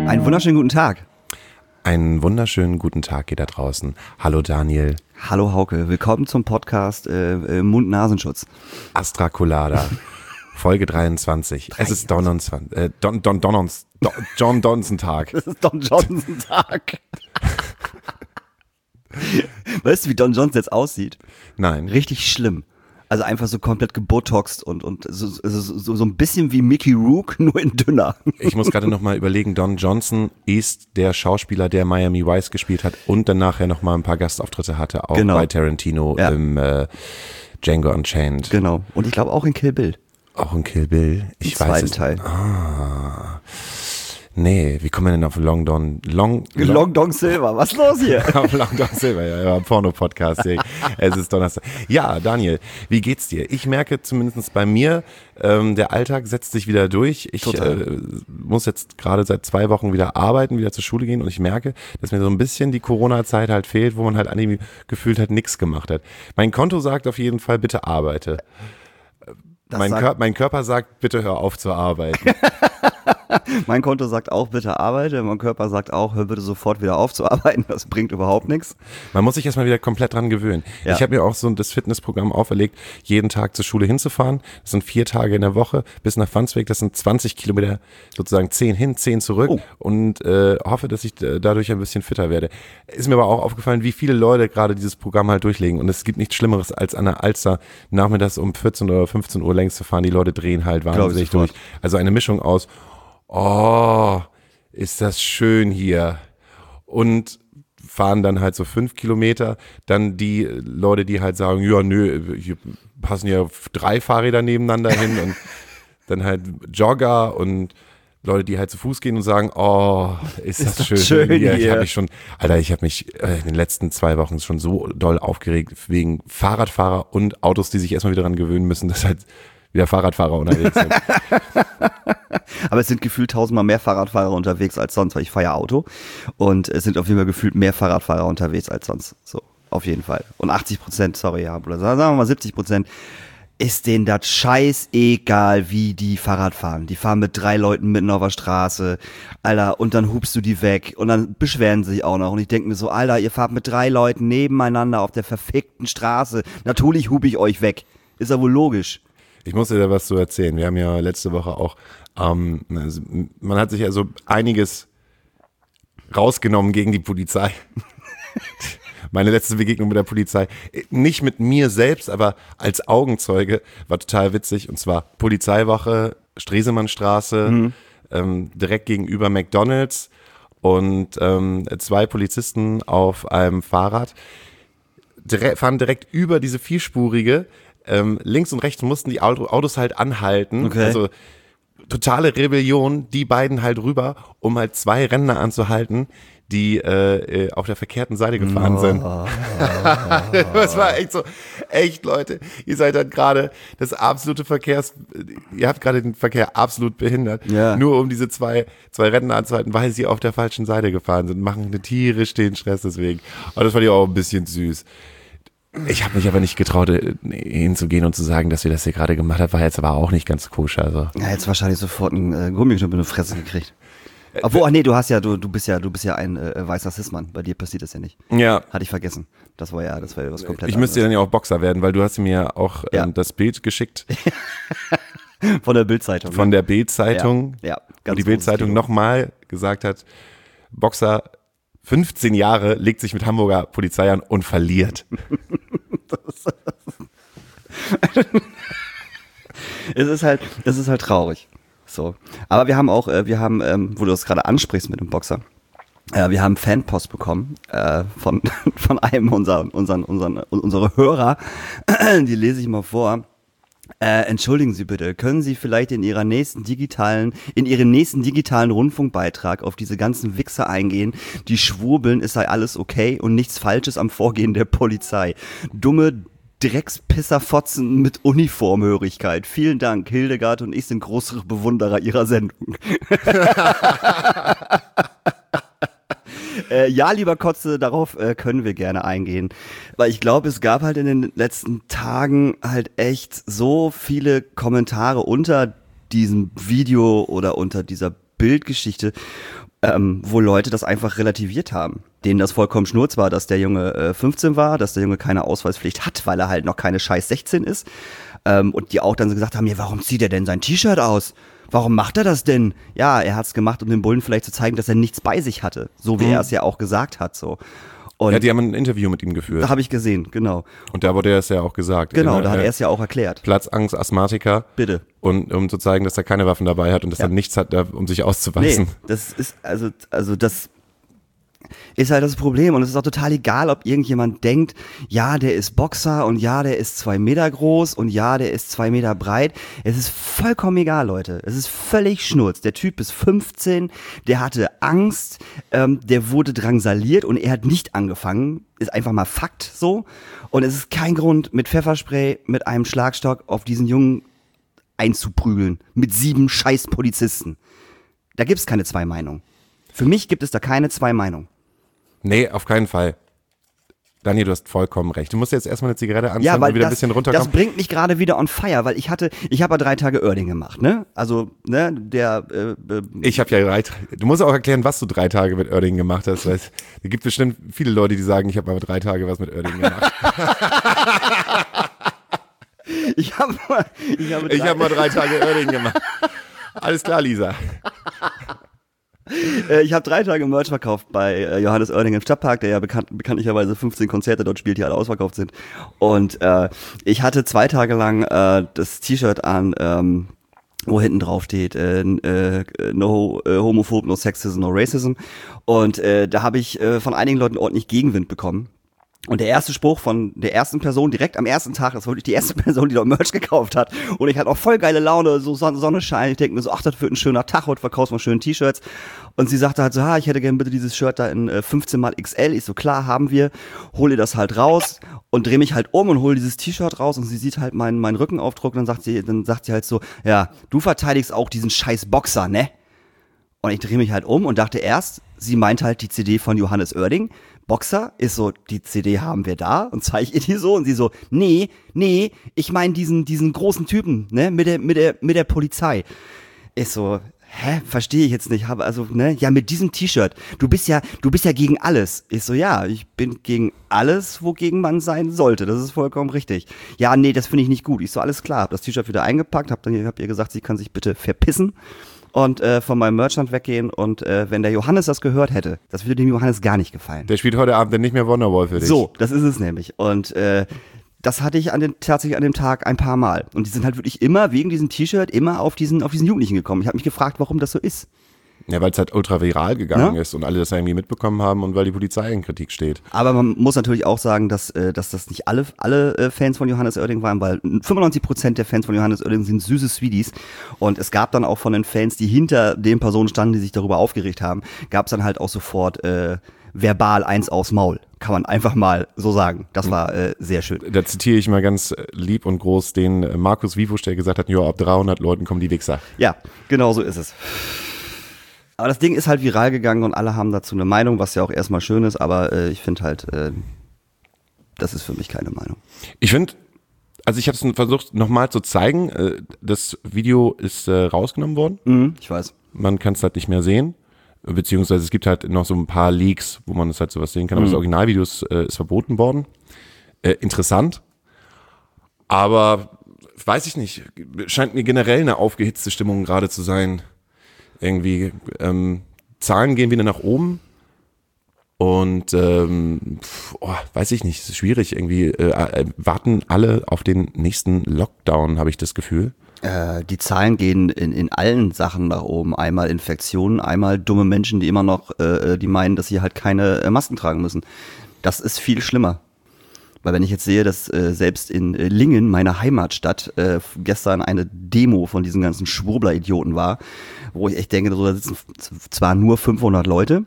Einen wunderschönen guten Tag. Einen wunderschönen guten Tag, ihr da draußen. Hallo Daniel. Hallo Hauke, willkommen zum Podcast Mund-Nasenschutz. Astra Colada, Folge 23. Es ist John Donson-Tag. Es ist Don Johnson-Tag. Weißt du, wie Don Johnson jetzt aussieht? Nein. Richtig schlimm. Also einfach so komplett gebotoxt und so ein bisschen wie Mickey Rourke, nur in dünner. Ich muss gerade nochmal überlegen, Don Johnson ist der Schauspieler, der Miami Vice gespielt hat und dann nachher nochmal ein paar Gastauftritte hatte, auch bei Tarantino im Django Unchained. Genau. Und ich glaube auch in Kill Bill. Auch in Kill Bill. Ich weiß es. Teil. Nee, wie kommen wir denn auf Long Don Silver, was ist los hier? Auf Long Don Silver, ja, Porno-Podcast. Es ist Donnerstag. Ja, Daniel, wie geht's dir? Ich merke zumindest bei mir, der Alltag setzt sich wieder durch. Ich muss jetzt gerade seit 2 Wochen wieder arbeiten, wieder zur Schule gehen und ich merke, dass mir so ein bisschen die Corona-Zeit halt fehlt, wo man halt irgendwie gefühlt hat, nichts gemacht hat. Mein Konto sagt auf jeden Fall, bitte arbeite. Mein Körper sagt, bitte hör auf zu arbeiten. Mein Konto sagt auch, bitte arbeite. Mein Körper sagt auch, hör bitte sofort wieder auf zu arbeiten. Das bringt überhaupt nichts. Man muss sich erstmal wieder komplett dran gewöhnen. Ja. Ich habe mir auch so das Fitnessprogramm auferlegt, jeden Tag zur Schule hinzufahren. Das sind 4 Tage in der Woche bis nach Fansweg. Das sind 20 Kilometer, sozusagen 10 hin, 10 zurück. Und hoffe, dass ich dadurch ein bisschen fitter werde. Ist mir aber auch aufgefallen, wie viele Leute gerade dieses Programm halt durchlegen. Und es gibt nichts Schlimmeres, als an der Alster nachmittags um 14 oder 15 Uhr längs zu fahren. Die Leute drehen halt wahnsinnig durch. Also eine Mischung aus oh, ist das schön hier. Und fahren dann halt so 5 Kilometer. Dann die Leute, die halt sagen, ja, nö, hier passen ja 3 Fahrräder nebeneinander hin. Und dann halt Jogger und Leute, die halt zu Fuß gehen und sagen, oh, ist das schön hier. Ich habe mich in den letzten 2 Wochen schon so doll aufgeregt wegen Fahrradfahrer und Autos, die sich erstmal wieder daran gewöhnen müssen, dass halt wieder Fahrradfahrer unterwegs sind. Aber es sind gefühlt 1000-mal mehr Fahrradfahrer unterwegs als sonst, weil ich fahre ja Auto. Und es sind auf jeden Fall gefühlt mehr Fahrradfahrer unterwegs als sonst. So, auf jeden Fall. Und 80%, oder sagen wir mal 70%, ist denen das scheißegal, wie die Fahrrad fahren. Die fahren mit 3 Leuten mitten auf der Straße, Alter, und dann hupst du die weg und dann beschweren sie sich auch noch. Und ich denke mir so, Alter, ihr fahrt mit 3 Leuten nebeneinander auf der verfickten Straße. Natürlich hupe ich euch weg. Ist ja wohl logisch. Ich muss dir da was zu erzählen. Wir haben ja letzte Woche auch, man hat sich ja so einiges rausgenommen gegen die Polizei. Meine letzte Begegnung mit der Polizei, nicht mit mir selbst, aber als Augenzeuge, war total witzig. Und zwar Polizeiwache, Stresemannstraße, direkt gegenüber McDonald's und 2 Polizisten auf einem Fahrrad fahren direkt über diese vierspurige. Links und rechts mussten die Autos halt anhalten. Okay. Also totale Rebellion, die beiden halt rüber, um halt 2 Rentner anzuhalten, die auf der verkehrten Seite gefahren sind. Das war echt so, echt Leute, ihr seid halt gerade ihr habt gerade den Verkehr absolut behindert, nur um diese zwei Rentner anzuhalten, weil sie auf der falschen Seite gefahren sind, machen eine tierisch den Stress deswegen. Aber das fand ich auch ein bisschen süß. Ich habe mich aber nicht getraut, hinzugehen und zu sagen, dass wir das hier gerade gemacht haben, war jetzt aber auch nicht ganz koscher. Also. Ja, jetzt wahrscheinlich sofort einen Gummiknüppel in die Fresse gekriegt. Obwohl, du bist ja ein weißer Cis-Mann. Bei dir passiert das ja nicht. Ja. Hatte ich vergessen. Das war ja was komplett Ich müsste dann ja auch Boxer werden, weil du hast mir auch das Bild geschickt. Von der Bild-Zeitung. Von der Bild-Zeitung. Ja, ganz wo die Bild-Zeitung nochmal gesagt hat, Boxer 15 Jahre legt sich mit Hamburger Polizei an und verliert. Es ist halt traurig. So. Aber wir haben auch, wo du das gerade ansprichst mit dem Boxer, wir haben Fanpost bekommen von einem unserer Hörer, die lese ich mal vor. Entschuldigen Sie bitte, können Sie vielleicht in Ihren nächsten digitalen Rundfunkbeitrag auf diese ganzen Wichser eingehen, die schwurbeln, es sei alles okay und nichts Falsches am Vorgehen der Polizei. Dumme Dreckspisserfotzen mit Uniformhörigkeit. Vielen Dank, Hildegard und ich sind große Bewunderer Ihrer Sendung. Ja, lieber Kotze, darauf können wir gerne eingehen. Weil ich glaube, es gab halt in den letzten Tagen halt echt so viele Kommentare unter diesem Video oder unter dieser Bildgeschichte. wo Leute das einfach relativiert haben. Denen das vollkommen schnurz war, dass der Junge 15 war, dass der Junge keine Ausweispflicht hat, weil er halt noch keine scheiß 16 ist. Und die auch dann so gesagt haben, ja, warum zieht er denn sein T-Shirt aus? Warum macht er das denn? Ja, er hat's gemacht, um den Bullen vielleicht zu zeigen, dass er nichts bei sich hatte. So wie er es ja auch gesagt hat, so. Und ja, die haben ein Interview mit ihm geführt. Da habe ich gesehen, genau. Und da wurde er es ja auch gesagt. Genau, da hat er es ja auch erklärt. Platzangst, Asthmatiker. Bitte. Und um zu zeigen, dass er keine Waffen dabei hat und dass er nichts hat, um sich auszuweisen. Nee, das ist, also das ist halt das Problem. Und es ist auch total egal, ob irgendjemand denkt, ja, der ist Boxer und ja, der ist 2 Meter groß und ja, der ist 2 Meter breit. Es ist vollkommen egal, Leute. Es ist völlig Schnurz. Der Typ ist 15, der hatte Angst, der wurde drangsaliert und er hat nicht angefangen. Ist einfach mal Fakt so. Und es ist kein Grund, mit Pfefferspray, mit einem Schlagstock auf diesen Jungen einzuprügeln. Mit 7 scheiß Polizisten. Da gibt's keine 2 Meinungen. Für mich gibt es da keine 2 Meinungen. Nee, auf keinen Fall. Daniel, du hast vollkommen recht. Du musst jetzt erstmal eine Zigarette anzünden und wieder ein bisschen runterkommen. Das bringt mich gerade wieder on fire, weil ich habe ja 3 Tage Oerding gemacht, ne? Also, ne, ich habe ja 3 Tage. Du musst auch erklären, was du 3 Tage mit Oerding gemacht hast, weil es gibt bestimmt viele Leute, die sagen, ich habe mal 3 Tage was mit Oerding gemacht. Ich habe mal 3 Tage Oerding gemacht. Alles klar, Lisa. Ich habe 3 Tage Merch verkauft bei Johannes Oerding im Stadtpark, der ja bekanntlicherweise 15 Konzerte dort spielt, die alle ausverkauft sind. Und ich hatte 2 Tage lang das T-Shirt an, wo hinten drauf steht, no homophob, no sexism, no racism. Und da habe ich von einigen Leuten ordentlich Gegenwind bekommen. Und der erste Spruch von der ersten Person direkt am ersten Tag, das war wirklich die erste Person, die dort Merch gekauft hat. Und ich hatte auch voll geile Laune, so Sonne scheint. Ich denke mir so, ach, das wird ein schöner Tag, heute verkaufst du mal schöne T-Shirts. Und sie sagte halt so, ich hätte gerne bitte dieses Shirt da in 15 mal XL. Ich so, klar, haben wir. Hol ihr das halt raus und dreh mich halt um und hol dieses T-Shirt raus. Und sie sieht halt meinen Rückenaufdruck und dann sagt sie halt so, ja, du verteidigst auch diesen scheiß Boxer, ne? Und ich drehe mich halt um und dachte erst, sie meint halt die CD von Johannes Oerding. Boxer ist so, die CD haben wir da und zeige ihr die so und sie so, nee, ich meine diesen großen Typen, ne, mit der Polizei. Ich so, verstehe ich jetzt nicht, ja, mit diesem T-Shirt. Du bist ja gegen alles. Ich so, ja, ich bin gegen alles, wogegen man sein sollte. Das ist vollkommen richtig. Ja, nee, das finde ich nicht gut. Ich so, alles klar, hab das T-Shirt wieder eingepackt, hab ihr gesagt, sie kann sich bitte verpissen. Und von meinem Merchant weggehen und wenn der Johannes das gehört hätte, das würde dem Johannes gar nicht gefallen. Der spielt heute Abend dann nicht mehr Wonderwall für dich. So, das ist es nämlich. Und das hatte ich tatsächlich an dem Tag ein paar Mal. Und die sind halt wirklich immer wegen diesem T-Shirt immer auf diesen Jugendlichen gekommen. Ich habe mich gefragt, warum das so ist. Ja, weil es halt ultra viral gegangen ist und alle das irgendwie mitbekommen haben und weil die Polizei in Kritik steht. Aber man muss natürlich auch sagen, dass das nicht alle Fans von Johannes Oerding waren, weil 95% der Fans von Johannes Oerding sind süße Sweeties. Und es gab dann auch von den Fans, die hinter den Personen standen, die sich darüber aufgeregt haben, gab es dann halt auch sofort verbal eins aufs Maul. Kann man einfach mal so sagen. Das war sehr schön. Da zitiere ich mal ganz lieb und groß den Markus Wivusch, der gesagt hat, ja, ab 300 Leuten kommen die Wichser. Ja, genau so ist es. Aber das Ding ist halt viral gegangen und alle haben dazu eine Meinung, was ja auch erstmal schön ist, aber ich finde halt, das ist für mich keine Meinung. Ich finde, also ich habe es versucht nochmal zu zeigen, das Video ist rausgenommen worden. Ich weiß. Man kann es halt nicht mehr sehen, beziehungsweise es gibt halt noch so ein paar Leaks, wo man es halt sowas sehen kann, aber das Originalvideo ist verboten worden. Interessant, aber weiß ich nicht, scheint mir generell eine aufgehitzte Stimmung gerade zu sein. Irgendwie Zahlen gehen wieder nach oben und weiß ich nicht, es ist schwierig irgendwie, warten alle auf den nächsten Lockdown, habe ich das Gefühl. Die Zahlen gehen in allen Sachen nach oben, einmal Infektionen, einmal dumme Menschen, die immer noch, die meinen, dass sie halt keine Masken tragen müssen. Das ist viel schlimmer. Weil wenn ich jetzt sehe, dass selbst in Lingen, meiner Heimatstadt, gestern eine Demo von diesen ganzen Schwurbler-Idioten war, wo ich echt denke, so, da sitzen zwar nur 500 Leute,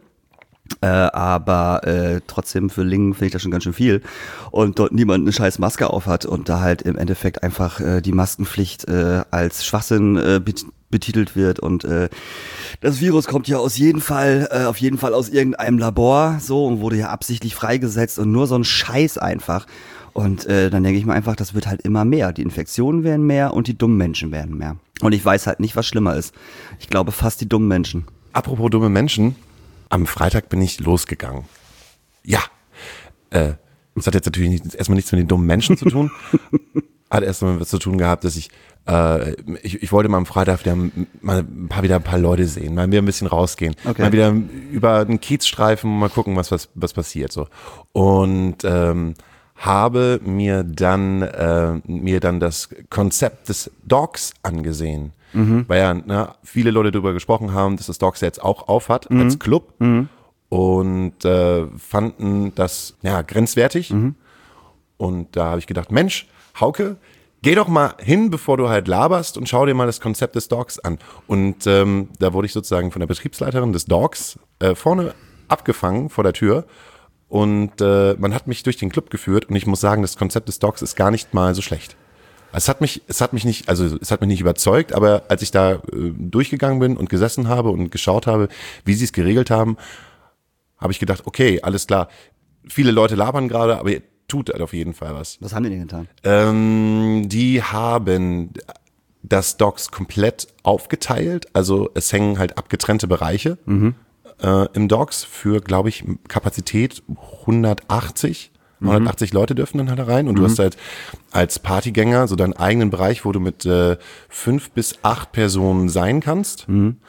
aber trotzdem für Lingen finde ich das schon ganz schön viel und dort niemand eine scheiß Maske aufhat und da halt im Endeffekt einfach die Maskenpflicht als Schwachsinn betitelt wird und das Virus kommt ja auf jeden Fall aus irgendeinem Labor so und wurde ja absichtlich freigesetzt und nur so ein Scheiß einfach und dann denke ich mir einfach, das wird halt immer mehr, die Infektionen werden mehr und die dummen Menschen werden mehr und ich weiß halt nicht, was schlimmer ist. Ich glaube fast die dummen Menschen. Apropos dumme Menschen, Am Freitag bin ich losgegangen. Ja, das hat jetzt natürlich erstmal nichts mit den dummen Menschen zu tun. Hat erstmal was zu tun gehabt, dass ich wollte mal am Freitag wieder ein paar Leute sehen, mal wieder ein bisschen rausgehen, mal wieder über den Kiez streifen, mal gucken, was passiert so. Und habe mir dann das Konzept des Dogs angesehen, weil ja viele Leute darüber gesprochen haben, dass das Dogs jetzt auch aufhat als Club und fanden das grenzwertig. Und da habe ich gedacht, Mensch, Hauke, geh doch mal hin, bevor du halt laberst und schau dir mal das Konzept des Dogs an. Und da wurde ich sozusagen von der Betriebsleiterin des Dogs vorne abgefangen vor der Tür. Und man hat mich durch den Club geführt und ich muss sagen, das Konzept des Dogs ist gar nicht mal so schlecht. Es hat mich nicht überzeugt, aber als ich da durchgegangen bin und gesessen habe und geschaut habe, wie sie es geregelt haben, habe ich gedacht, okay, alles klar. Viele Leute labern gerade, aber ihr tut halt auf jeden Fall was. Was haben die denn getan? Die haben das Dogs komplett aufgeteilt. Also es hängen halt abgetrennte Bereiche im Dogs für, glaube ich, Kapazität 180 Leute dürfen dann halt rein. Und du hast halt als Partygänger so deinen eigenen Bereich, wo du mit 5 bis 8 Personen sein kannst.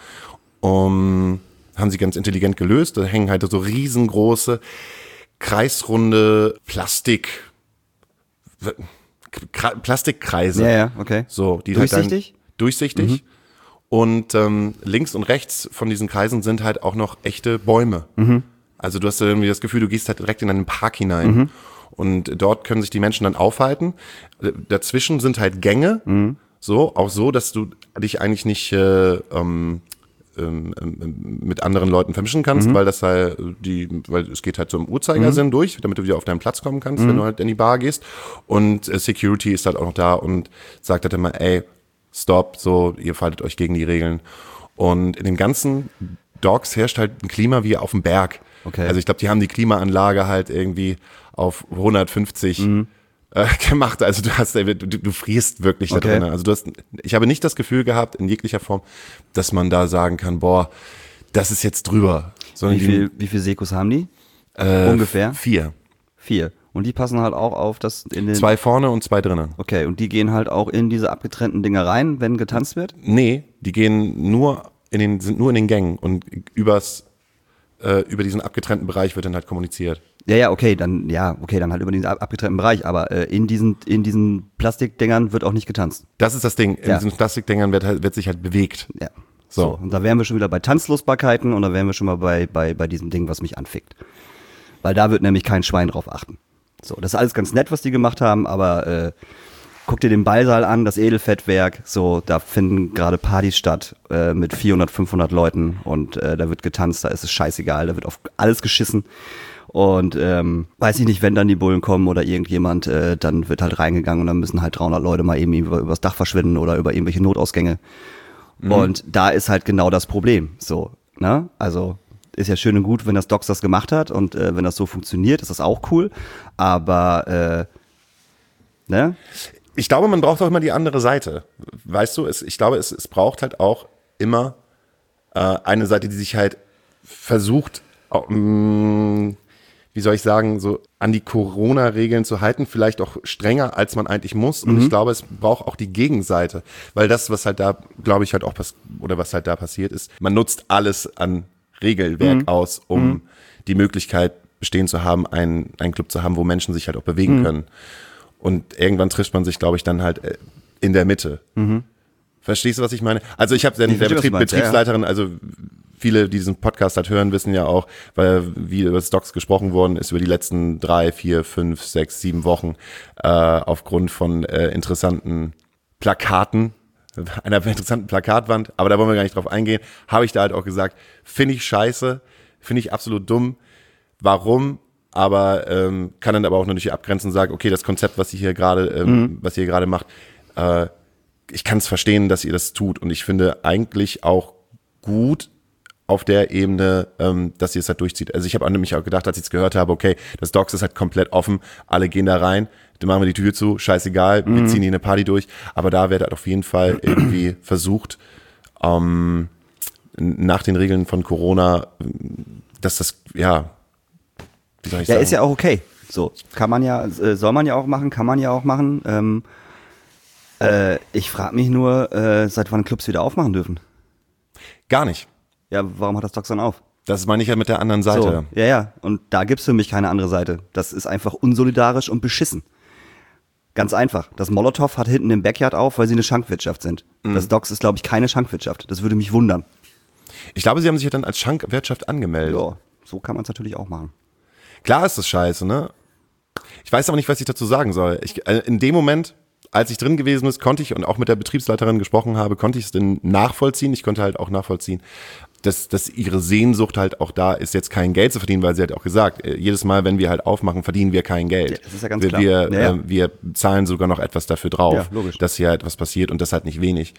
Haben sie ganz intelligent gelöst. Da hängen halt so riesengroße kreisrunde Plastikkreise. Ja, okay. So, die durchsichtig? Halt dann durchsichtig. Und links und rechts von diesen Kreisen sind halt auch noch echte Bäume. Also du hast irgendwie das Gefühl, du gehst halt direkt in einen Park hinein. Und dort können sich die Menschen dann aufhalten. Dazwischen sind halt Gänge. Auch so, dass du dich eigentlich nicht mit anderen Leuten vermischen kannst, weil es geht halt so im Uhrzeigersinn durch, damit du wieder auf deinen Platz kommen kannst, wenn du halt in die Bar gehst. Und Security ist halt auch noch da und sagt halt immer, ey, stopp, so, ihr faltet euch gegen die Regeln. Und in den ganzen Dogs herrscht halt ein Klima wie auf dem Berg. Okay. Also ich glaube, die haben die Klimaanlage halt irgendwie auf 150 gemacht. Also du frierst wirklich da drin. Also ich habe nicht das Gefühl gehabt, in jeglicher Form, dass man da sagen kann, boah, das ist jetzt drüber. Sondern wie viel Sekos haben die? Ungefähr? 4. Und die passen halt auch auf, dass in den... 2 vorne und 2 drinnen. Okay, und die gehen halt auch in diese abgetrennten Dinger rein, wenn getanzt wird? Nee, die gehen sind nur in den Gängen und über diesen abgetrennten Bereich wird dann halt kommuniziert. Dann halt über diesen abgetrennten Bereich, aber in diesen Plastikdingern wird auch nicht getanzt. Das ist das Ding, in diesen Plastikdingern wird sich halt bewegt. Ja. So, und da wären wir schon wieder bei Tanzlosbarkeiten und da wären wir schon mal bei diesem Ding, was mich anfickt. Weil da wird nämlich kein Schwein drauf achten. So, das ist alles ganz nett, was die gemacht haben, aber guck dir den Ballsaal an, das Edelfettwerk, so, da finden gerade Partys statt mit 400, 500 Leuten und da wird getanzt, da ist es scheißegal, da wird auf alles geschissen. Und weiß ich nicht, wenn dann die Bullen kommen oder irgendjemand, dann wird halt reingegangen und dann müssen halt 300 Leute mal eben übers Dach verschwinden oder über irgendwelche Notausgänge. Und da ist halt genau das Problem. So, ne? Also ist ja schön und gut, wenn das Docs das gemacht hat und wenn das so funktioniert, ist das auch cool. Aber ne? Ich glaube, man braucht auch immer die andere Seite. Weißt du, ich glaube, es braucht halt auch immer eine Seite, die sich halt versucht, wie soll ich sagen, so an die Corona-Regeln zu halten, vielleicht auch strenger, als man eigentlich muss. Und ich glaube, es braucht auch die Gegenseite. Weil das, was halt da, glaube ich, halt auch was halt da passiert ist, man nutzt alles an Regelwerk aus, um die Möglichkeit bestehen zu haben, einen Club zu haben, wo Menschen sich halt auch bewegen können. Und irgendwann trifft man sich, glaube ich, dann halt in der Mitte. Verstehst du, was ich meine? Also ich habe der Betriebsleiterin, also viele, die diesen Podcast halt hören, wissen ja auch, weil wie über Stocks gesprochen worden ist über die letzten 3, 4, 5, 6, 7 Wochen aufgrund von interessanten Plakaten, einer interessanten Plakatwand, aber da wollen wir gar nicht drauf eingehen, habe ich da halt auch gesagt, finde ich scheiße, finde ich absolut dumm. Warum? Aber kann dann aber auch natürlich abgrenzen und sagen, okay, das Konzept, was ihr hier gerade macht, ich kann es verstehen, dass ihr das tut und ich finde eigentlich auch gut auf der Ebene, dass ihr es halt durchzieht. Also ich habe nämlich auch gedacht, als ich es gehört habe, okay, das Docs ist halt komplett offen, alle gehen da rein, dann machen wir die Tür zu, scheißegal, wir ziehen hier eine Party durch, aber da wird halt auf jeden Fall irgendwie versucht, nach den Regeln von Corona wie soll ich Ja, sagen? ist ja auch okay. So, kann man ja, soll man ja auch machen, kann man ja auch machen. Ich frage mich nur, seit wann Clubs wieder aufmachen dürfen. Gar nicht. Ja, warum hat das Docs dann auf? Das meine ich ja mit der anderen Seite. So, ja. Und da gibt's für mich keine andere Seite. Das ist einfach unsolidarisch und beschissen. Ganz einfach. Das Molotow hat hinten im Backyard auf, weil sie eine Schankwirtschaft sind. Das Docs ist, glaube ich, keine Schankwirtschaft. Das würde mich wundern. Ich glaube, sie haben sich ja dann als Schankwirtschaft angemeldet. Ja, so kann man es natürlich auch machen. Klar ist das scheiße, ne? Ich weiß aber nicht, was ich dazu sagen soll. In dem Moment, als ich drin gewesen bin, konnte ich und auch mit der Betriebsleiterin gesprochen habe, konnte ich es denn nachvollziehen. Ich konnte halt auch nachvollziehen, dass ihre Sehnsucht halt auch da ist, jetzt kein Geld zu verdienen, weil sie hat auch gesagt, jedes Mal, wenn wir halt aufmachen, verdienen wir kein Geld. Ja, das ist ja ganz klar. Wir zahlen sogar noch etwas dafür drauf, Ja, logisch. dass hier halt was passiert und das halt nicht wenig.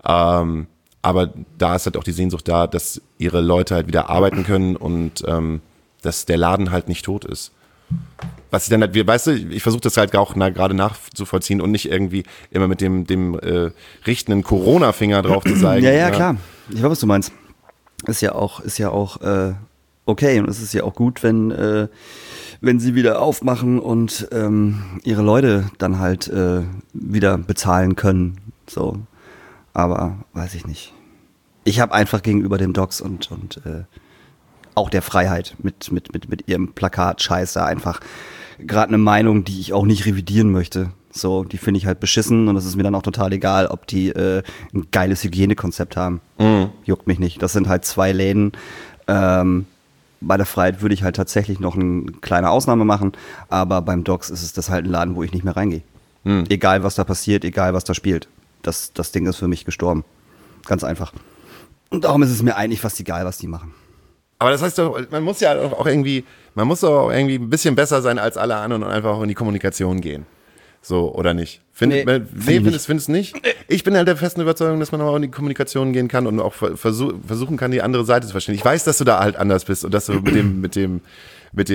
Aber da ist halt auch die Sehnsucht da, dass ihre Leute halt wieder arbeiten können und dass der Laden halt nicht tot ist. Was ich dann halt, weißt du, ich versuche das halt auch gerade nachzuvollziehen und nicht irgendwie immer mit dem richtenden Corona-Finger drauf zu zeigen. Ja, klar. Ich weiß, was du meinst. Ist ja auch okay, und es ist ja auch gut, wenn sie wieder aufmachen und ihre Leute dann halt wieder bezahlen können. So. Aber weiß ich nicht. Ich habe einfach gegenüber dem Docs und auch der Freiheit mit ihrem Plakat-Scheiß da einfach gerade eine Meinung, die ich auch nicht revidieren möchte. So, die finde ich halt beschissen und es ist mir dann auch total egal, ob die ein geiles Hygienekonzept haben. Juckt mich nicht. Das sind halt 2 Läden. Bei der Freiheit würde ich halt tatsächlich noch eine kleine Ausnahme machen, aber beim Docs ist es das halt ein Laden, wo ich nicht mehr reingehe. Egal, was da passiert, egal, was da spielt. Das Ding ist für mich gestorben. Ganz einfach. Und darum ist es mir eigentlich fast egal, was die machen. Aber das heißt doch, man muss ja auch irgendwie ein bisschen besser sein als alle anderen und einfach auch in die Kommunikation gehen. So, oder nicht? Findest du nicht? Ich bin halt der festen Überzeugung, dass man auch in die Kommunikation gehen kann und auch versuchen kann, die andere Seite zu verstehen. Ich weiß, dass du da halt anders bist und dass du mit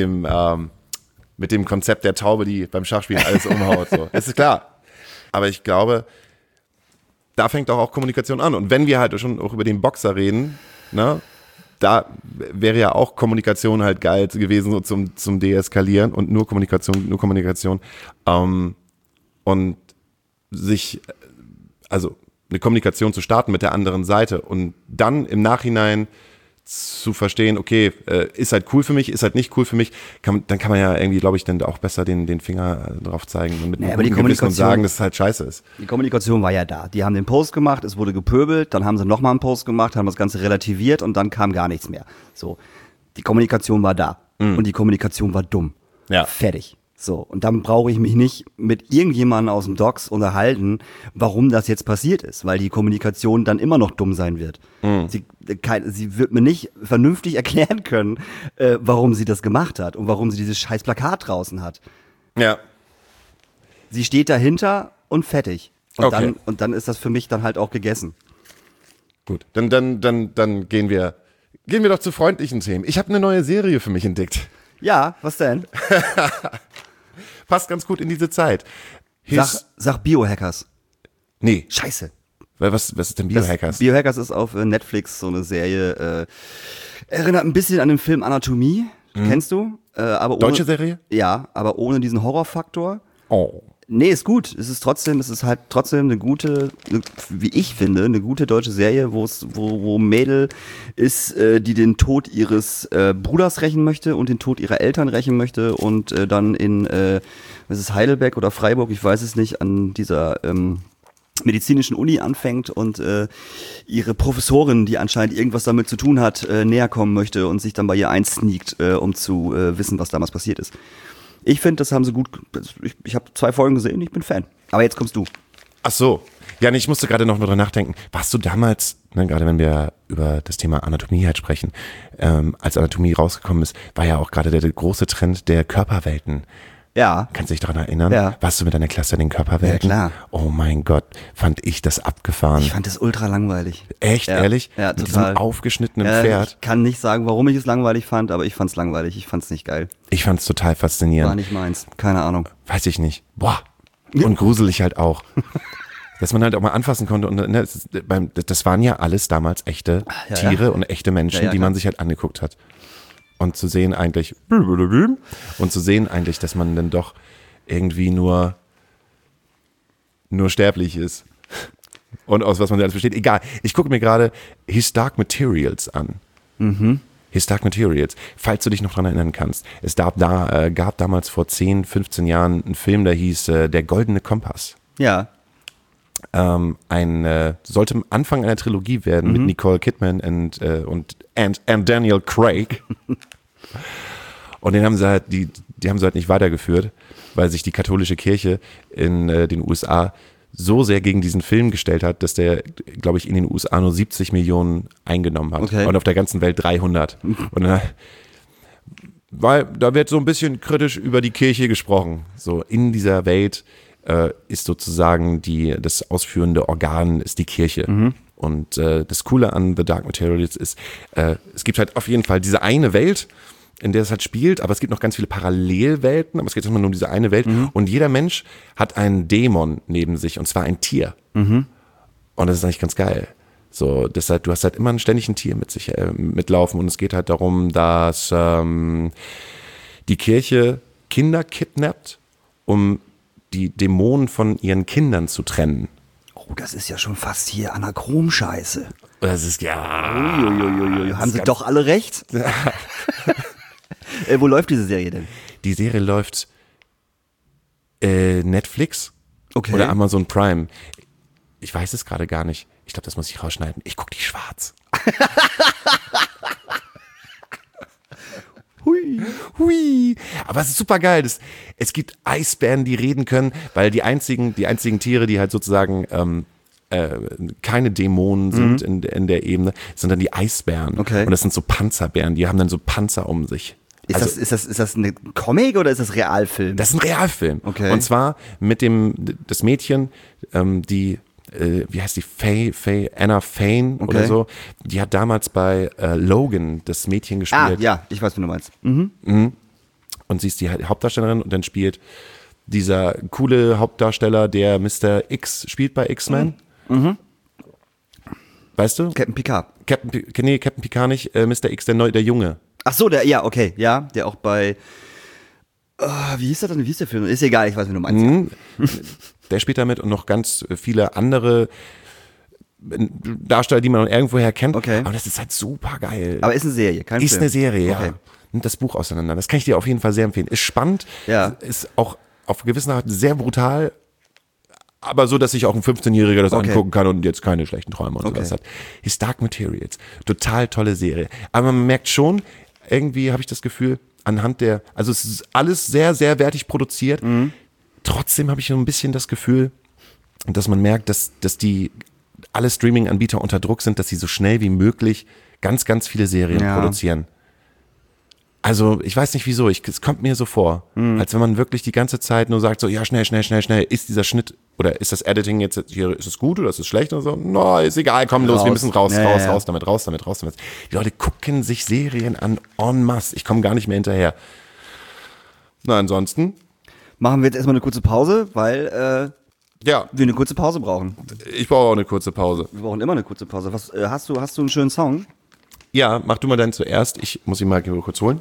dem Konzept der Taube, die beim Schachspielen alles umhaut. So. Das ist klar. Aber ich glaube, da fängt auch Kommunikation an. Und wenn wir halt schon auch über den Boxer reden, ne, da wäre ja auch Kommunikation halt geil gewesen, so zum Deeskalieren und nur Kommunikation. Und also eine Kommunikation zu starten mit der anderen Seite und dann im Nachhinein zu verstehen, okay, ist halt cool für mich, ist halt nicht cool für mich, dann kann man ja irgendwie, glaube ich, dann auch besser den Finger drauf zeigen und mit einem guten Gewissen und sagen, dass es halt scheiße ist. Die Kommunikation war ja da. Die haben den Post gemacht, es wurde gepöbelt, dann haben sie nochmal einen Post gemacht, haben das Ganze relativiert und dann kam gar nichts mehr. So, die Kommunikation war da und die Kommunikation war dumm. Ja. Fertig. So, und dann brauche ich mich nicht mit irgendjemandem aus dem Docs unterhalten, warum das jetzt passiert ist, weil die Kommunikation dann immer noch dumm sein wird. Sie wird mir nicht vernünftig erklären können, warum sie das gemacht hat und warum sie dieses scheiß Plakat draußen hat. Ja. Sie steht dahinter und fertig. Und, okay. dann ist das für mich dann halt auch gegessen. Gut, dann gehen wir doch zu freundlichen Themen. Ich habe eine neue Serie für mich entdeckt. Ja, was denn? Passt ganz gut in diese Zeit. Sag Biohackers. Nee. Scheiße. Was ist denn Biohackers? Biohackers ist auf Netflix so eine Serie. Erinnert ein bisschen an den Film Anatomie. Kennst du? Aber Deutsche Serie? Ja, aber ohne diesen Horrorfaktor. Oh. Nee, ist gut. Es ist halt trotzdem eine gute, wie ich finde, eine gute deutsche Serie, wo ein Mädel ist, die den Tod ihres Bruders rächen möchte und den Tod ihrer Eltern rächen möchte und dann in, was ist Heidelberg oder Freiburg, ich weiß es nicht, an dieser medizinischen Uni anfängt und ihre Professorin, die anscheinend irgendwas damit zu tun hat, näher kommen möchte und sich dann bei ihr einsneakt, um zu wissen, was damals passiert ist. Ich finde, das haben sie gut. Ich habe 2 Folgen gesehen, ich bin Fan. Aber jetzt kommst du. Ach so. Ja, ich musste gerade noch drüber nachdenken. Warst du damals, ne, gerade wenn wir über das Thema Anatomie halt sprechen, als Anatomie rausgekommen ist, war ja auch gerade der große Trend der Körperwelten. Ja. Kannst du dich daran erinnern? Ja. Warst du mit deiner Klasse in den Körperwelten? Ja, klar. Oh mein Gott, fand ich das abgefahren. Ich fand das ultra langweilig. Echt, ja, ehrlich? Ja, mit total. diesem aufgeschnittenen Pferd. Ich kann nicht sagen, warum ich es langweilig fand, aber ich fand's langweilig. Ich fand's nicht geil. Ich fand's total faszinierend. War nicht meins. Keine Ahnung. Weiß ich nicht. Boah. Und gruselig halt auch. Dass man halt auch mal anfassen konnte. Und ne, das waren ja alles damals echte Tiere und echte Menschen, die man sich halt angeguckt hat. Und zu sehen eigentlich, dass man dann doch irgendwie nur sterblich ist. Und aus was man alles besteht. Egal. Ich gucke mir gerade His Dark Materials an. His Dark Materials. Falls du dich noch dran erinnern kannst. Es gab damals vor 10, 15 Jahren einen Film, der hieß Der Goldene Kompass. Ja. Sollte Anfang einer Trilogie werden mit Nicole Kidman und Daniel Craig. Und den haben sie halt, die haben sie halt nicht weitergeführt, weil sich die katholische Kirche in den USA so sehr gegen diesen Film gestellt hat, dass der, glaube ich, in den USA nur 70 Millionen eingenommen hat und auf der ganzen Welt 300. Und weil da wird so ein bisschen kritisch über die Kirche gesprochen. So in dieser Welt ist sozusagen das ausführende Organ ist die Kirche. Und das Coole an The Dark Materials ist, es gibt halt auf jeden Fall diese eine Welt, in der es halt spielt, aber es gibt noch ganz viele Parallelwelten, aber es geht immer nur um diese eine Welt. Und jeder Mensch hat einen Dämon neben sich, und zwar ein Tier. Und das ist eigentlich ganz geil. So, deshalb, du hast halt immer ständig ein Tier mit sich mitlaufen, und es geht halt darum, dass die Kirche Kinder kidnappt, um die Dämonen von ihren Kindern zu trennen. Oh, das ist ja schon fast hier Anachrom-Scheiße. Das ist ja. Haben sie doch alle recht? Wo läuft diese Serie denn? Die Serie läuft Netflix oder Amazon Prime. Ich weiß es gerade gar nicht. Ich glaube, das muss ich rausschneiden. Ich gucke die schwarz. Hui. Aber es ist super geil. Es gibt Eisbären, die reden können, weil die einzigen Tiere, die halt sozusagen keine Dämonen sind in der Ebene, sind dann die Eisbären. Okay. Und das sind so Panzerbären, die haben dann so Panzer um sich. Ist das ein Comic oder ist das Realfilm? Das ist ein Realfilm. Okay. Und zwar mit das Mädchen, die wie heißt die? Anna Fane oder so. Die hat damals bei Logan das Mädchen gespielt. Ah, ja, ich weiß, wie du meinst. Und sie ist die Hauptdarstellerin, und dann spielt dieser coole Hauptdarsteller, der Mr. X spielt bei X-Men. Weißt du? Captain Picard. Captain Picard nicht, Mr. X, der Junge. Ach so, der auch bei, wie hieß der Film? Ist egal, ich weiß, wie du meinst. Der spielt damit, und noch ganz viele andere Darsteller, die man irgendwoher kennt. Okay. Aber das ist halt super geil. Aber ist eine Serie, kein Film. Ist eine Serie, ja. Okay. Nimmt das Buch auseinander. Das kann ich dir auf jeden Fall sehr empfehlen. Ist spannend, ist auch auf gewisse Art sehr brutal, aber so, dass sich auch ein 15-Jähriger das angucken kann und jetzt keine schlechten Träume und sowas hat. His Dark Materials. Total tolle Serie. Aber man merkt schon, irgendwie habe ich das Gefühl, also es ist alles sehr, sehr wertig produziert. Trotzdem habe ich so ein bisschen das Gefühl, dass man merkt, dass die alle Streaming-Anbieter unter Druck sind, dass sie so schnell wie möglich ganz, ganz viele Serien produzieren. Also ich weiß nicht wieso, es kommt mir so vor, als wenn man wirklich die ganze Zeit nur sagt so, ja schnell, ist dieser Schnitt oder ist das Editing jetzt hier, ist es gut oder ist es schlecht oder so? No, ist egal, komm los, wir müssen raus damit. Die Leute gucken sich Serien an en masse, ich komme gar nicht mehr hinterher. Na, ansonsten machen wir jetzt erstmal eine kurze Pause, weil wir eine kurze Pause brauchen. Ich brauche auch eine kurze Pause. Wir brauchen immer eine kurze Pause. Was hast du einen schönen Song? Ja, mach du mal deinen zuerst. Ich muss ihn mal kurz holen.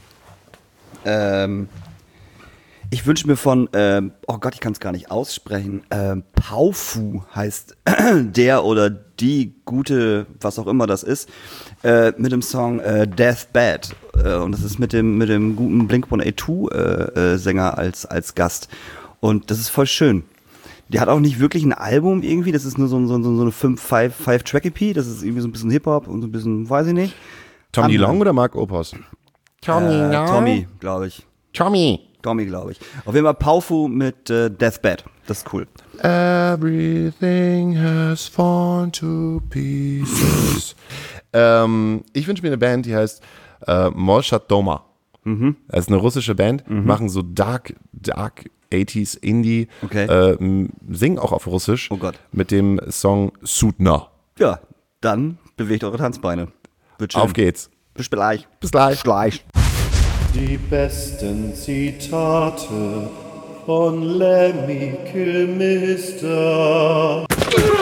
Ich wünsche mir von, oh Gott, ich kann es gar nicht aussprechen, Paufu heißt der oder die gute, was auch immer das ist, mit dem Song Deathbed. Und das ist mit dem guten Blink-182 Sänger als Gast. Und das ist voll schön. Die hat auch nicht wirklich ein Album irgendwie, das ist nur so eine 5-Track-EP, das ist irgendwie so ein bisschen Hip-Hop und so ein bisschen, weiß ich nicht. Tom DeLonge oder Mark Opos? Tommy, glaube ich. Tommy, glaube ich. Auf jeden Fall Paufu mit Deathbed, das ist cool. Everything has fallen to pieces. Ich wünsche mir eine Band, die heißt Molchat Doma. Das ist eine russische Band, machen so Dark 80s Indie, singen auch auf Russisch mit dem Song Sutna. Ja, dann bewegt eure Tanzbeine. Wird schön. Auf geht's. Bis gleich. Bis gleich. Die besten Zitate von Lemmy Kilmister.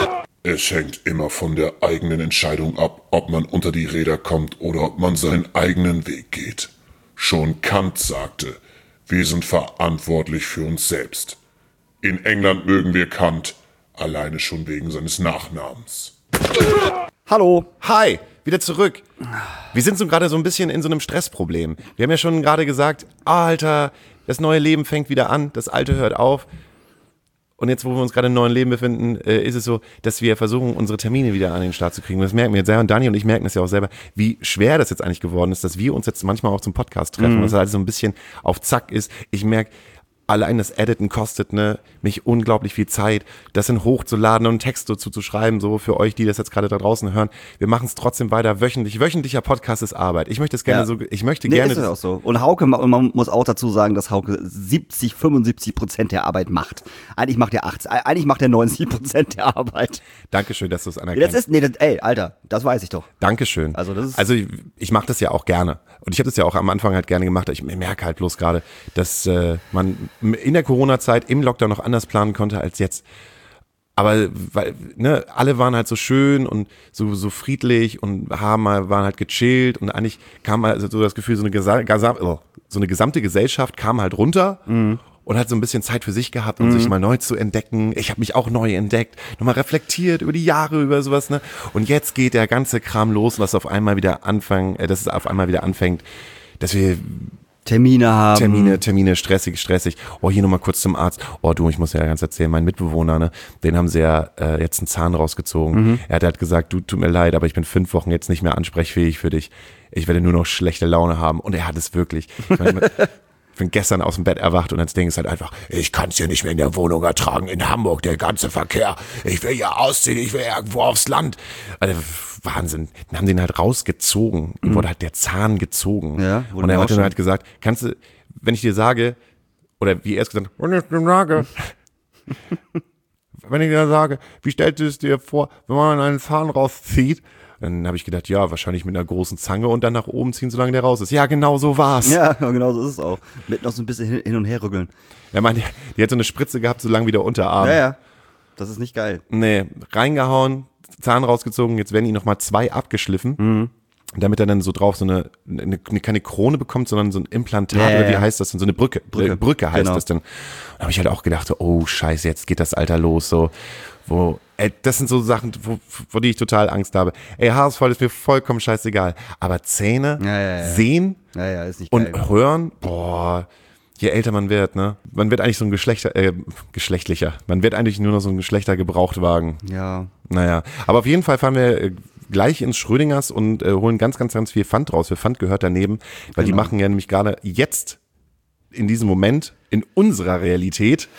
Es hängt immer von der eigenen Entscheidung ab, ob man unter die Räder kommt oder ob man seinen eigenen Weg geht. Schon Kant sagte, wir sind verantwortlich für uns selbst. In England mögen wir Kant, alleine schon wegen seines Nachnamens. Hallo. Hi, wieder zurück. Wir sind so gerade so ein bisschen in so einem Stressproblem. Wir haben ja schon gerade gesagt, Alter, das neue Leben fängt wieder an, das alte hört auf. Und jetzt, wo wir uns gerade im neuen Leben befinden, ist es so, dass wir versuchen, unsere Termine wieder an den Start zu kriegen. Und das merken wir jetzt selber. Und Dani und ich merken das ja auch selber, wie schwer das jetzt eigentlich geworden ist, dass wir uns jetzt manchmal auch zum Podcast treffen. Und dass alles so ein bisschen auf Zack ist. Ich merke, allein das Editen kostet mich unglaublich viel Zeit, das in hochzuladen und einen Text dazu zu schreiben, so für euch, die das jetzt gerade da draußen hören. Wir machen es trotzdem weiter wöchentlich. Wöchentlicher Podcast ist Arbeit. Ich möchte es gerne Ist auch so. Und Hauke, man muss auch dazu sagen, dass Hauke 75% der Arbeit macht. Eigentlich macht er 90% der Arbeit. Dankeschön, dass du es anerkennst. Alter, das weiß ich doch. Dankeschön. Also ich mache das ja auch gerne. Und ich habe das ja auch am Anfang halt gerne gemacht. Ich merke halt bloß gerade, dass man in der Corona-Zeit im Lockdown noch anders planen konnte als jetzt. Aber weil alle waren halt so schön und so friedlich und waren halt gechillt und eigentlich kam halt so das Gefühl, so eine gesamte Gesellschaft kam halt runter und hat so ein bisschen Zeit für sich gehabt, um sich mal neu zu entdecken. Ich habe mich auch neu entdeckt, nochmal reflektiert über die Jahre, über sowas. Und jetzt geht der ganze Kram los, dass es auf einmal wieder anfängt, dass wir Termine haben. Termine, stressig. Oh, hier nochmal kurz zum Arzt. Oh, du, ich muss ja ganz erzählen, mein Mitbewohner, den haben sie ja jetzt einen Zahn rausgezogen. Er hat halt gesagt, du, tut mir leid, aber ich bin 5 Wochen jetzt nicht mehr ansprechfähig für dich. Ich werde nur noch schlechte Laune haben. Und er hat es wirklich. Ich bin gestern aus dem Bett erwacht und das Ding ist halt einfach, ich kann es hier nicht mehr in der Wohnung ertragen, in Hamburg, der ganze Verkehr. Ich will ja ausziehen, ich will irgendwo aufs Land. Also, Wahnsinn. Dann haben den halt rausgezogen. Ihm wurde halt der Zahn gezogen. Ja, und er hat dann halt gesagt, kannst du, wenn ich dir sage, oder wie er es gesagt hat, wenn ich dir sage, wie stellst du es dir vor, wenn man einen Zahn rauszieht? Dann habe ich gedacht, ja, wahrscheinlich mit einer großen Zange und dann nach oben ziehen, solange der raus ist. Ja, genau so war's. Ja, genau so ist es auch. Mit noch so ein bisschen hin und her rütteln. Ja, man, die hat so eine Spritze gehabt, so lang wie der Unterarm. Ja. Das ist nicht geil. Nee, reingehauen, Zahn rausgezogen, jetzt werden ihm nochmal 2 abgeschliffen, damit er dann so drauf keine Krone bekommt, sondern so ein Implantat, oder wie heißt das denn? So eine Brücke heißt das denn. Da habe ich halt auch gedacht, oh Scheiße, jetzt geht das Alter los, so, das sind so Sachen, vor die ich total Angst habe. Haarausfall ist mir vollkommen scheißegal, aber Zähne, sehen ist nicht geil. Und hören, je älter man wird, man wird eigentlich so ein geschlechtlicher. Man wird eigentlich nur noch so ein Geschlechtergebrauchtwagen. Ja. Naja, aber auf jeden Fall fahren wir gleich ins Schrödingers und holen ganz, ganz, ganz viel Pfand raus. Für Pfand gehört daneben, weil die machen ja nämlich gerade jetzt in diesem Moment in unserer Realität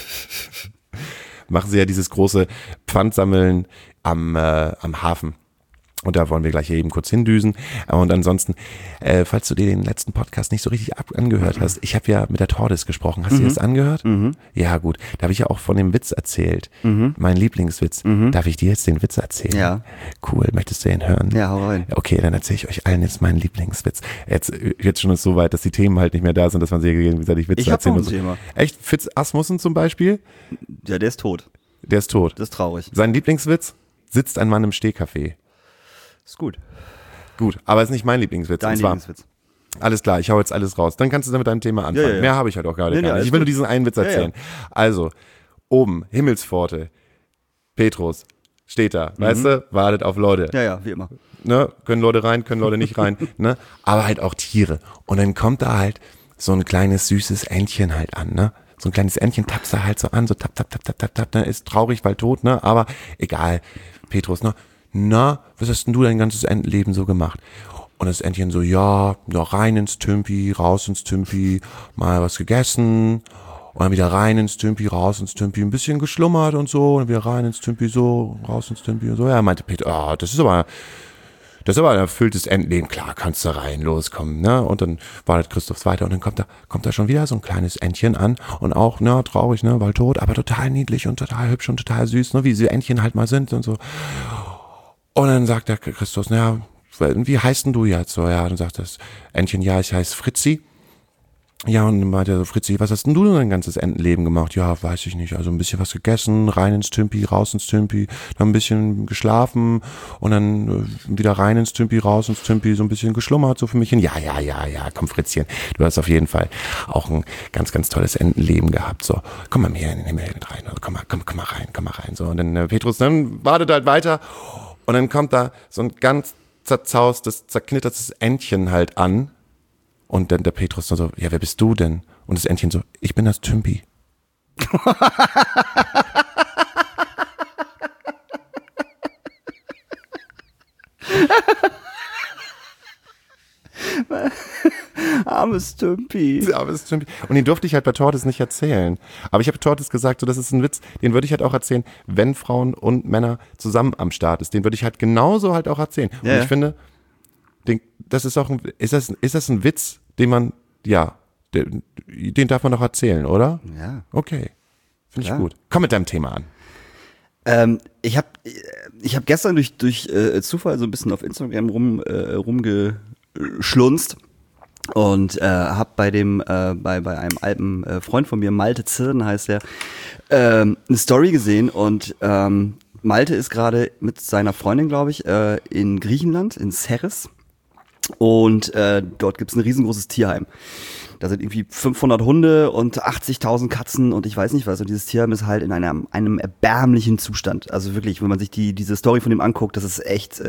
machen sie ja dieses große Pfandsammeln am Hafen. Und da wollen wir gleich eben kurz hindüsen. Und ansonsten, falls du dir den letzten Podcast nicht so richtig angehört hast, ich habe ja mit der Tordis gesprochen. Hast du das angehört? Ja, gut. Da habe ich ja auch von dem Witz erzählt. Mein Lieblingswitz. Darf ich dir jetzt den Witz erzählen? Ja. Cool. Möchtest du den hören? Ja, hau rein. Okay, dann erzähle ich euch allen jetzt meinen Lieblingswitz. Jetzt schon ist es so weit, dass die Themen halt nicht mehr da sind, dass man sich gegenseitig Witze erzählen muss. Echt? Fitz Asmussen zum Beispiel? Ja, der ist tot. Der ist tot. Das ist traurig. Sein Lieblingswitz? Sitzt ein Mann im Stehcafé. Ist gut. Gut, aber ist nicht mein Lieblingswitz. Dein Lieblingswitz. Alles klar, ich hau jetzt alles raus. Dann kannst du damit deinem Thema anfangen. Ja. Mehr habe ich halt auch gar nicht. Ich will nur diesen einen Witz erzählen. Ja. Also, oben, Himmelspforte, Petrus, steht da, weißt du, wartet auf Leute. Ja, wie immer. Können Leute rein, können Leute nicht rein, aber halt auch Tiere. Und dann kommt da halt so ein kleines, süßes Entchen halt an, So ein kleines Entchen tapst da halt so an, so tap, ist traurig, weil tot, aber egal. Petrus, na, was hast denn du dein ganzes Entenleben so gemacht? Und das Entchen so, ja, rein ins Tümpi, raus ins Tümpi, mal was gegessen und dann wieder rein ins Tümpi, raus ins Tümpi, ein bisschen geschlummert und so und dann wieder rein ins Tümpi, so, raus ins Tümpi und so. Ja, meinte Peter, das ist aber ein erfülltes Entenleben, klar, kannst du rein, loskommen, Und dann wartet Christophs weiter und dann kommt da schon wieder so ein kleines Entchen an und auch, traurig, weil tot, aber total niedlich und total hübsch und total süß, wie sie Entchen halt mal sind und so. Und dann sagt der Christus, wie heißt denn du jetzt? So, ja, dann sagt das Entchen, ja, ich heiße Fritzi. Ja, und dann meinte er so, Fritzi, was hast denn du dein ganzes Entenleben gemacht? Ja, weiß ich nicht, also ein bisschen was gegessen, rein ins Tümpi, raus ins Tümpi, dann ein bisschen geschlafen und dann wieder rein ins Tümpi, raus ins Tümpi, so ein bisschen geschlummert, so für mich hin. Ja, komm Fritzchen, du hast auf jeden Fall auch ein ganz, ganz tolles Entenleben gehabt, so, komm mal hier in den Himmel rein, also komm mal rein, so. Und dann Petrus, dann wartet halt weiter und dann kommt da so ein ganz zerzaustes, zerknittertes Entchen halt an. Und dann der Petrus so, ja, wer bist du denn? Und das Entchen so, ich bin das Tümpi. Armes Tümpi. Armes Tümpi. Und den durfte ich halt bei Tortes nicht erzählen. Aber ich habe Tortes gesagt, so, das ist ein Witz, den würde ich halt auch erzählen, wenn Frauen und Männer zusammen am Start ist. Den würde ich halt genauso halt auch erzählen. Ja. Und ich finde, das ist auch ist das ein Witz, den man, ja, den darf man doch erzählen, oder? Ja. Okay. Finde ich Klar. gut. Komm mit deinem Thema an. Ich hab gestern durch Zufall so ein bisschen auf Instagram rumgeschlunzt und hab bei einem alten Freund von mir, Malte Zirn heißt er, eine Story gesehen und Malte ist gerade mit seiner Freundin, glaube ich, in Griechenland, in Serres. Und dort gibt's ein riesengroßes Tierheim. Da sind irgendwie 500 Hunde und 80.000 Katzen und ich weiß nicht was. Und dieses Tierheim ist halt in einem erbärmlichen Zustand. Also wirklich, wenn man sich diese Story von ihm anguckt, das ist echt,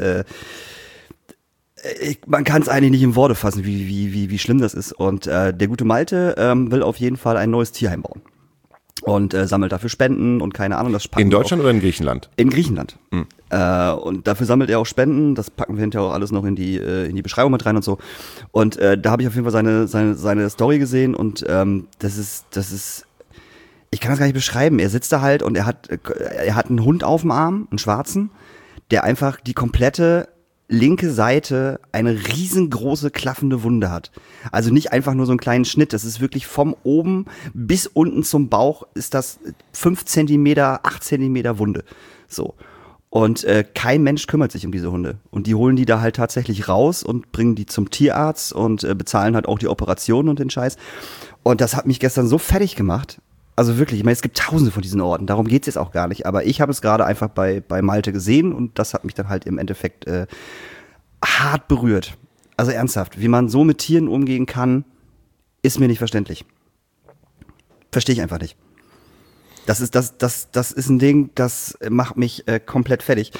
man kann es eigentlich nicht in Worte fassen, wie schlimm das ist. Und der gute Malte will auf jeden Fall ein neues Tierheim bauen. Und sammelt dafür Spenden und keine Ahnung. Das in Deutschland oder in Griechenland? In Griechenland. Und dafür sammelt er auch Spenden. Das packen wir hinterher auch alles noch in die Beschreibung mit rein und so. Und da habe ich auf jeden Fall seine Story gesehen und das ist, ich kann das gar nicht beschreiben. Er sitzt da halt und er hat einen Hund auf dem Arm, einen schwarzen, der einfach die komplette linke Seite eine riesengroße klaffende Wunde hat. Also nicht einfach nur so einen kleinen Schnitt, das ist wirklich vom oben bis unten zum Bauch ist das 5 Zentimeter, 8 Zentimeter Wunde. So. Und kein Mensch kümmert sich um diese Hunde. Und die holen die da halt tatsächlich raus und bringen die zum Tierarzt und bezahlen halt auch die Operationen und den Scheiß. Und das hat mich gestern so fertig gemacht. Also wirklich, ich meine, es gibt tausende von diesen Orten, darum geht's jetzt auch gar nicht. Aber ich habe es gerade einfach bei Malte gesehen und das hat mich dann halt im Endeffekt hart berührt. Also ernsthaft, wie man so mit Tieren umgehen kann, ist mir nicht verständlich. Verstehe ich einfach nicht. Das ist ein Ding, das macht mich komplett fertig.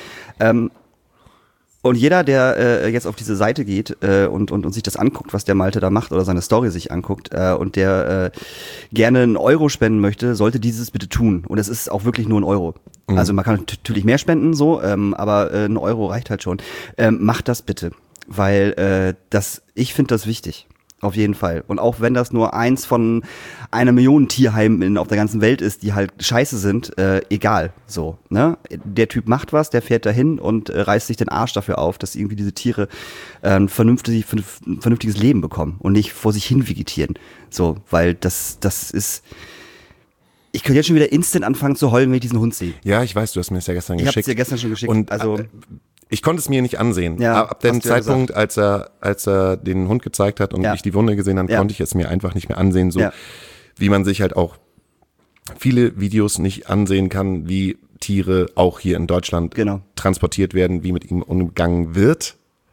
Und jeder, der jetzt auf diese Seite geht und sich das anguckt, was der Malte da macht oder seine Story sich anguckt und der gerne einen Euro spenden möchte, sollte dieses bitte tun. Und es ist auch wirklich nur ein Euro. Mhm. Also man kann natürlich mehr spenden, so, aber ein Euro reicht halt schon. Macht das bitte, weil ich finde das wichtig. Auf jeden Fall. Und auch wenn das nur eins von 1 Million Tierheimen auf der ganzen Welt ist, die halt scheiße sind, egal. So, ne? Der Typ macht was, der fährt dahin und reißt sich den Arsch dafür auf, dass irgendwie diese Tiere ein vernünftiges Leben bekommen und nicht vor sich hin vegetieren. So, weil das ist. Ich könnte jetzt schon wieder instant anfangen zu heulen, wenn ich diesen Hund sehe. Ja, ich weiß, du hast mir das ja gestern geschickt. Ich habe es dir gestern schon geschickt. Und also ich konnte es mir nicht ansehen. Ja, ab dem Zeitpunkt, als er den Hund gezeigt hat und ich die Wunde gesehen habe, konnte ich es mir einfach nicht mehr ansehen. So wie man sich halt auch viele Videos nicht ansehen kann, wie Tiere auch hier in Deutschland transportiert werden, wie mit ihnen umgegangen wird.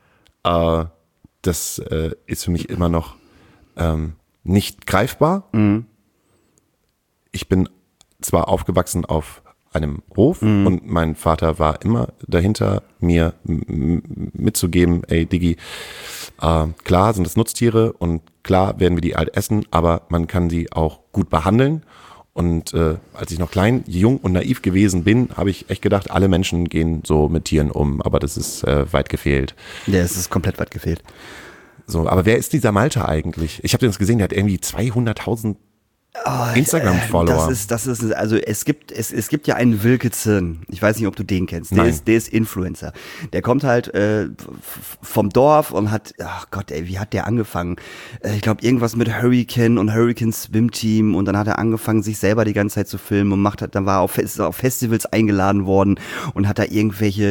Das ist für mich immer noch nicht greifbar. Mhm. Ich bin zwar aufgewachsen auf einem Hof und mein Vater war immer dahinter, mir mitzugeben, ey Diggi, klar sind das Nutztiere und klar werden wir die halt essen, aber man kann sie auch gut behandeln. Und als ich noch klein, jung und naiv gewesen bin, habe ich echt gedacht, alle Menschen gehen so mit Tieren um, aber das ist weit gefehlt. Ja, es ist komplett weit gefehlt. So, aber wer ist dieser Malte eigentlich? Ich habe den gesehen, der hat irgendwie 200.000 Instagram-Follower. Das ist, also es gibt ja einen Wilke Zirn. Ich weiß nicht, ob du den kennst. Der ist Influencer. Der kommt halt vom Dorf und hat, ach Gott, ey, wie hat der angefangen? Ich glaube, irgendwas mit Hurricane und Hurricane Swim Team und dann hat er angefangen, sich selber die ganze Zeit zu filmen und dann war ist auf Festivals eingeladen worden und hat da irgendwelche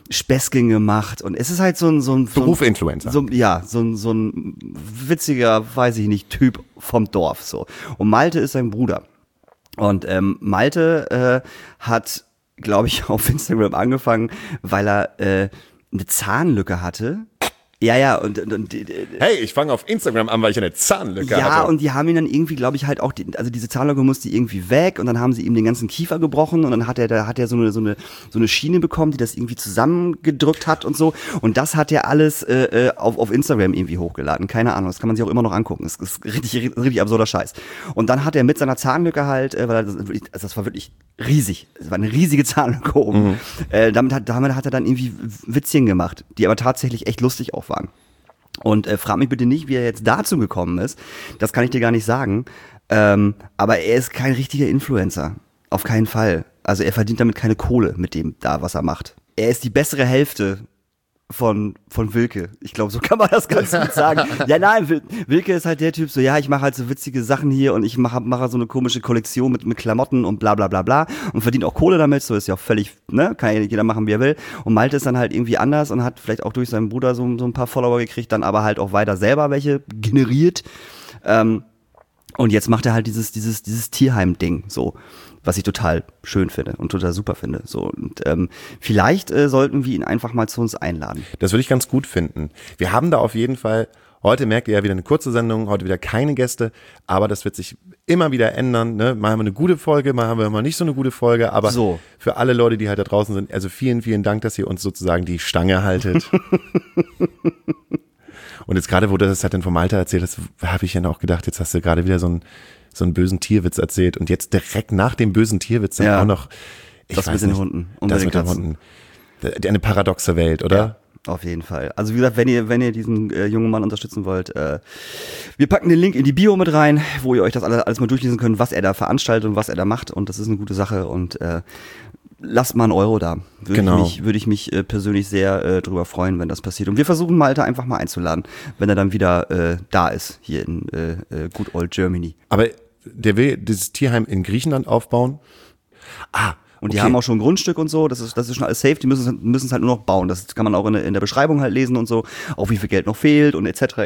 Späßchen gemacht und es ist halt so ein Beruf-Influencer. so ein witziger, weiß ich nicht, Typ vom Dorf so. Und Malte ist sein Bruder. Und Malte hat, glaube ich, auf Instagram angefangen, weil er eine Zahnlücke hatte. Ja, und hey, ich fange auf Instagram an, weil ich eine Zahnlücke hatte. Ja, und die haben ihn dann irgendwie, glaube ich, halt auch, also diese Zahnlücke musste irgendwie weg und dann haben sie ihm den ganzen Kiefer gebrochen und dann hat er so eine Schiene bekommen, die das irgendwie zusammengedrückt hat und so. Und das hat er alles auf Instagram irgendwie hochgeladen. Keine Ahnung, das kann man sich auch immer noch angucken. Das ist richtig absurder Scheiß. Und dann hat er mit seiner Zahnlücke halt, weil das war wirklich riesig. Es war eine riesige Zahnlücke oben. Damit hat er dann irgendwie Witzchen gemacht, die aber tatsächlich echt lustig auch waren. Und frag mich bitte nicht, wie er jetzt dazu gekommen ist. Das kann ich dir gar nicht sagen. Aber er ist kein richtiger Influencer. Auf keinen Fall. Also er verdient damit keine Kohle mit dem da, was er macht. Er ist die bessere Hälfte von Wilke. Ich glaube, so kann man das ganz gut sagen. Ja, nein, Wilke ist halt der Typ, so, ja, ich mache halt so witzige Sachen hier und ich mache so eine komische Kollektion mit Klamotten und bla bla bla bla und verdient auch Kohle damit, so ist ja auch völlig, ne, kann ja jeder machen, wie er will. Und Malte ist dann halt irgendwie anders und hat vielleicht auch durch seinen Bruder so ein paar Follower gekriegt, dann aber halt auch weiter selber welche generiert. Und jetzt macht er halt dieses Tierheim-Ding, so, was ich total schön finde und total super finde. So, und vielleicht sollten wir ihn einfach mal zu uns einladen. Das würde ich ganz gut finden. Wir haben da auf jeden Fall, heute merkt ihr ja wieder eine kurze Sendung, heute wieder keine Gäste, aber das wird sich immer wieder ändern. Ne? Mal haben wir eine gute Folge, mal haben wir mal nicht so eine gute Folge, aber so. Für alle Leute, die halt da draußen sind, also vielen, vielen Dank, dass ihr uns sozusagen die Stange haltet. Und jetzt gerade, wo du das halt dann vom Alter erzählt hast, habe ich ja auch gedacht, jetzt hast du gerade wieder so einen bösen Tierwitz erzählt und jetzt direkt nach dem bösen Tierwitz dann auch noch das mit den Hunden. Das mit den Hunden. Eine paradoxe Welt, oder? Ja, auf jeden Fall. Also wie gesagt, wenn ihr diesen jungen Mann unterstützen wollt, wir packen den Link in die Bio mit rein, wo ihr euch das alles mal durchlesen könnt, was er da veranstaltet und was er da macht und das ist eine gute Sache und lasst mal einen Euro da. Würde ich mich persönlich sehr drüber freuen, wenn das passiert. Und wir versuchen Malte einfach mal einzuladen, wenn er dann wieder da ist, hier in Good Old Germany. Aber der will dieses Tierheim in Griechenland aufbauen? Und die haben auch schon ein Grundstück und so, das ist schon alles safe, die müssen es halt nur noch bauen. Das kann man auch in der Beschreibung halt lesen und so, auch wie viel Geld noch fehlt und etc.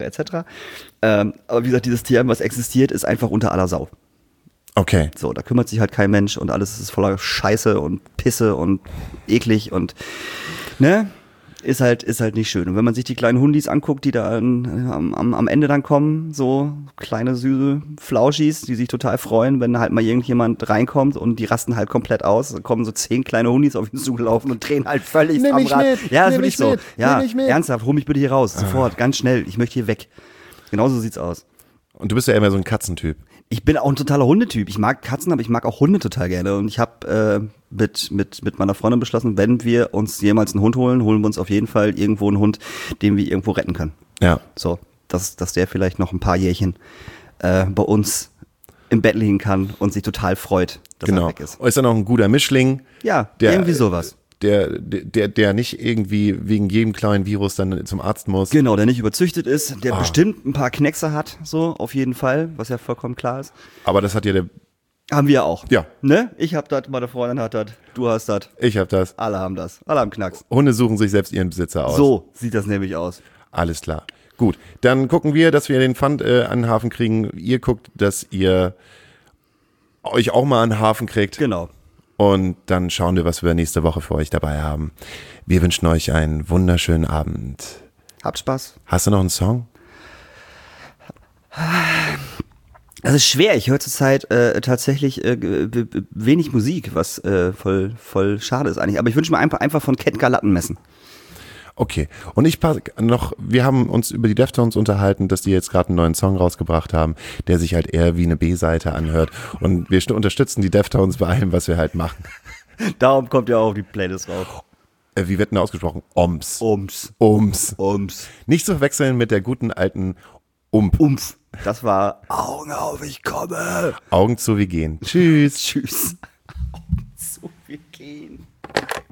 Aber wie gesagt, dieses Tierheim, was existiert, ist einfach unter aller Sau. Okay. So, da kümmert sich halt kein Mensch und alles ist voller Scheiße und Pisse und eklig und, ne, ist halt nicht schön. Und wenn man sich die kleinen Hundis anguckt, die da am Ende dann kommen, so kleine süße Flauschis, die sich total freuen, wenn halt mal irgendjemand reinkommt und die rasten halt komplett aus, dann kommen so 10 kleine Hundis auf ihn zugelaufen und drehen halt völlig am Rad. Ja, das ist wirklich so. Ja, ernsthaft, hol mich bitte hier raus, sofort, ganz schnell, ich möchte hier weg. Genauso sieht's aus. Und du bist ja immer so ein Katzentyp. Ich bin auch ein totaler Hundetyp. Ich mag Katzen, aber ich mag auch Hunde total gerne. Und ich habe mit meiner Freundin beschlossen, wenn wir uns jemals einen Hund holen wir uns auf jeden Fall irgendwo einen Hund, den wir irgendwo retten können. Ja. So, dass der vielleicht noch ein paar Jährchen bei uns im Bett liegen kann und sich total freut, dass er weg ist. Ist dann auch ein guter Mischling. Ja, irgendwie sowas. Der nicht irgendwie wegen jedem kleinen Virus dann zum Arzt muss. Genau, der nicht überzüchtet ist, der bestimmt ein paar Kneckse hat, so auf jeden Fall, was ja vollkommen klar ist. Aber das hat ja haben wir auch. Ja. Ne? Ich hab das, meine Freundin hat das, du hast das. Ich hab das. Alle haben das. Alle haben Knacks. Hunde suchen sich selbst ihren Besitzer aus. So sieht das nämlich aus. Alles klar. Gut, dann gucken wir, dass wir den Pfand an den Hafen kriegen. Ihr guckt, dass ihr euch auch mal an den Hafen kriegt. Genau. Und dann schauen wir, was wir nächste Woche für euch dabei haben. Wir wünschen euch einen wunderschönen Abend. Habt Spaß. Hast du noch einen Song? Das ist schwer. Ich höre zurzeit tatsächlich wenig Musik, was voll schade ist eigentlich. Aber ich wünsche mir einfach von Ketka Lattenmessen. Okay. Und wir haben uns über die Deftones unterhalten, dass die jetzt gerade einen neuen Song rausgebracht haben, der sich halt eher wie eine B-Seite anhört. Und wir unterstützen die Deftones bei allem, was wir halt machen. Darum kommt ja auch die Playlist rauf. Wie wird denn ausgesprochen? Oms. Nicht zu verwechseln mit der guten alten Umf. Das war Augen auf, ich komme. Augen zu, wir gehen. Tschüss. Augen zu, wir gehen.